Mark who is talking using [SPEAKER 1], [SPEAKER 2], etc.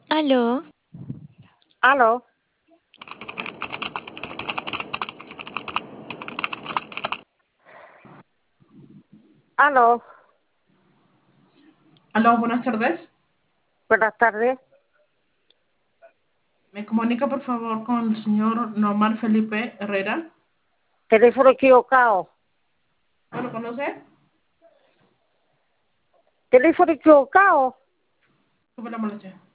[SPEAKER 1] Aló,
[SPEAKER 2] Aló, aló,
[SPEAKER 3] Aló, buenas tardes.
[SPEAKER 2] buenas tardes.
[SPEAKER 3] Me comunica por favor con el señor Norman Felipe Herrera.
[SPEAKER 2] Teléfono equivocado.
[SPEAKER 3] ¿No lo conoce?
[SPEAKER 2] Teléfono equivocado.
[SPEAKER 3] ¿Cómo la molestia?